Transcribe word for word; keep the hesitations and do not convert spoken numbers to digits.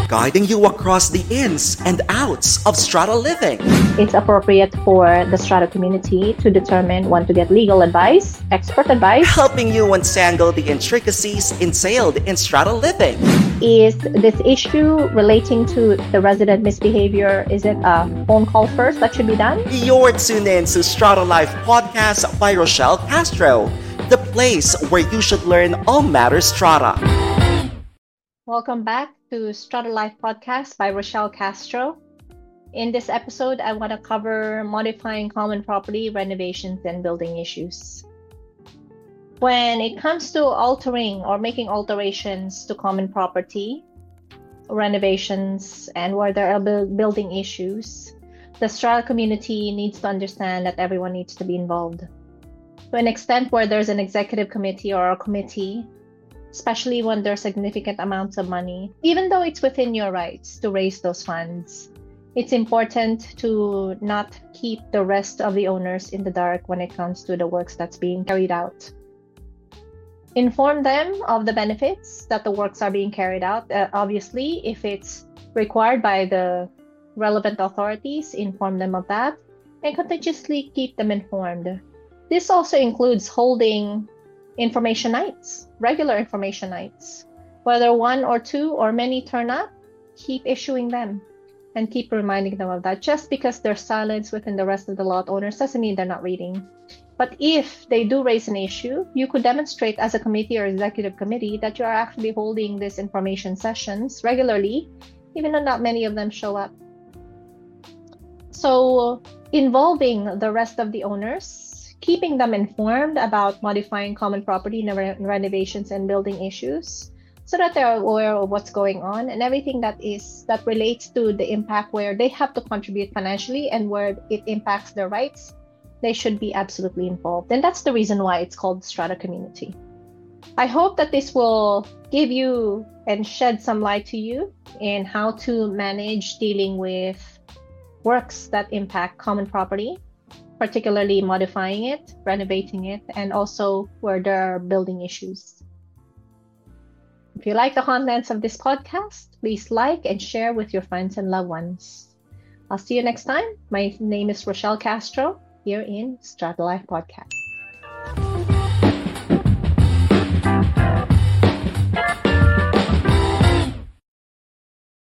guiding you across the ins and outs of strata living. It's appropriate for the strata community to determine when to get legal advice, expert advice. Helping you untangle the intricacies entailed in strata living. Is this issue relating to the resident misbehavior? Is it a phone call first that should be done? You're tuned in to Strata Life Podcast by Rochelle Castro, the place where you should learn all matters strata. Welcome back to Strata Life Podcast by Rochelle Castro. In this episode, I want to cover modifying common property renovations and building issues. When it comes to altering or making alterations to common property, renovations, and where there are building issues, the strata community needs to understand that everyone needs to be involved. To an extent where there's an executive committee or a committee, especially when there's significant amounts of money, even though it's within your rights to raise those funds, it's important to not keep the rest of the owners in the dark when it comes to the works that's being carried out. Inform them of the benefits that the works are being carried out. Uh, obviously, if it's required by the relevant authorities, inform them of that, and continuously keep them informed. This also includes holding information nights, regular information nights. Whether one or two or many turn up, keep issuing them and keep reminding them of that. Just because there's silence within the rest of the lot owners doesn't mean they're not reading. But if they do raise an issue, you could demonstrate as a committee or executive committee that you are actually holding these information sessions regularly, even though not many of them show up. So involving the rest of the owners, keeping them informed about modifying common property renovations and building issues so that they're aware of what's going on and everything that is that relates to the impact where they have to contribute financially and where it impacts their rights. They should be absolutely involved. And that's the reason why it's called strata community. I hope that this will give you and shed some light to you in how to manage dealing with works that impact common property, particularly modifying it, renovating it, and also where there are building issues. If you like the contents of this podcast, please like and share with your friends and loved ones. I'll see you next time. My name is Rochelle Castro, here in Strata Life Podcast.